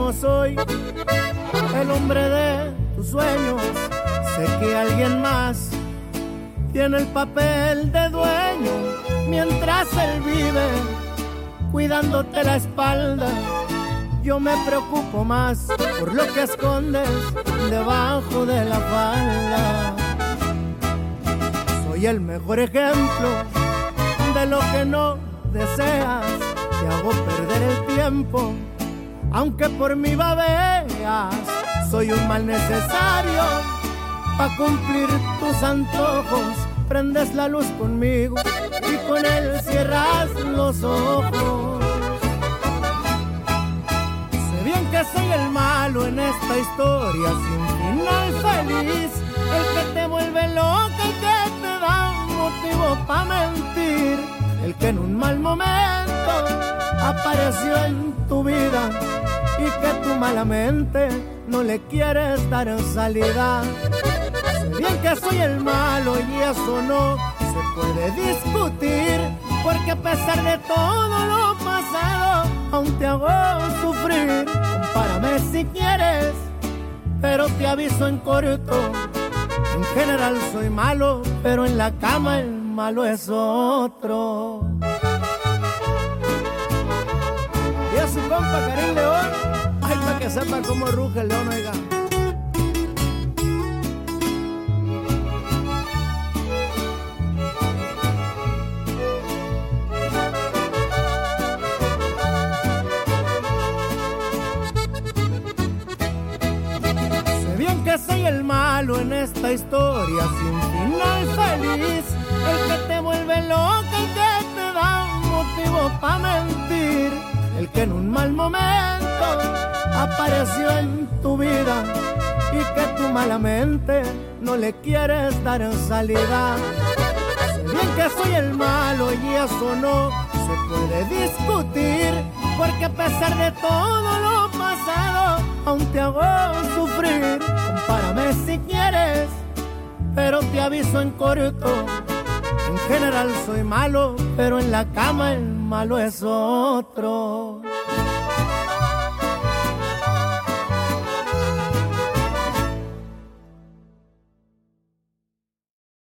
no soy el hombre de tus sueños. Sé que alguien más tiene el papel de dueño mientras él vive cuidándote la espalda. Yo me preocupo más por lo que escondes debajo de la falda. Soy el mejor ejemplo de lo que no deseas. Te hago perder el tiempo, aunque por mí babeas. Soy un mal necesario pa' cumplir tus antojos. Prendes la luz conmigo y con él cierras los ojos. Sé bien que soy el malo en esta historia sin final feliz, el que te vuelve loca y que te da un motivo pa' mentir, el que en un mal momento apareció en tu vida y que tú malamente no le quieres dar salida. Sé bien que soy el malo y eso no se puede discutir, porque a pesar de todo lo pasado aún te hago sufrir. Compárame si quieres, pero te aviso en corto, en general soy malo, pero en la cama el malo es otro. Y a su compa Karim León, ay, pa' que sepa cómo ruge el león, oiga. Sé bien que soy el malo en esta historia sin final feliz, el que te vuelve loca y que te da un motivo pa' mentir, el que en un mal momento apareció en tu vida y que tú malamente no le quieres dar salida. Sé bien que soy el malo y eso no se puede discutir, porque a pesar de todo lo pasado aún te hago sufrir. Compárame si quieres, pero te aviso en corto, en general soy malo, pero en la cama el malo es otro.